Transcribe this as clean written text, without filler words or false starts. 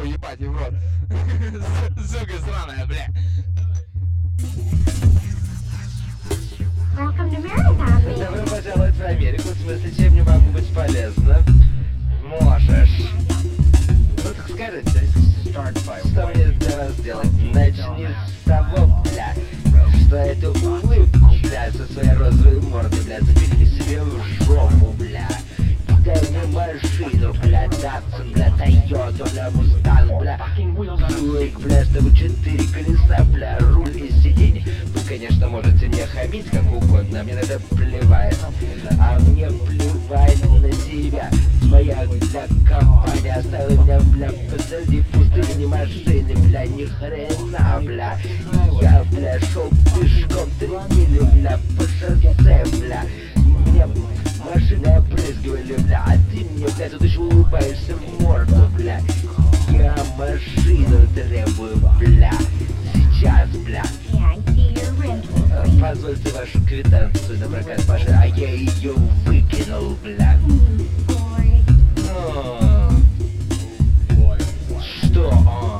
ебать в рот. Сука сраная, бля. Добро пожаловать в Америку, в смысле, чем не могу быть полезна? Можешь. Ну так скажите, что мне для вас делать? Начни с того, бля, что эту улыбку, бля, со своей розовой мордой, бля, запихни себе в жопу, бля. Дай мне машину, бля, Datsun, бля, Toyota, бля, Mustang, бля, Buick, бля, чтобы 4 колеса, бля, руль и сиденье. Вы, конечно, можете мне хамить как угодно, мне на это плевать. А мне плевать на тебя. Твоя, бля, компания оставила меня, бля, посреди пустыни машины, бля, ни хрена, бля. Я, бля, шел пешком 3 мили, бля, по шоссе, бля. Мне машины опрыскивали, бля, а ты мне, бля, тут еще улыбаешься в морду, бля. Я машину требую, бля, сейчас, бля. Позвольте вашу квитанцию на прокат машины, а я ее выкинул, бля. Что?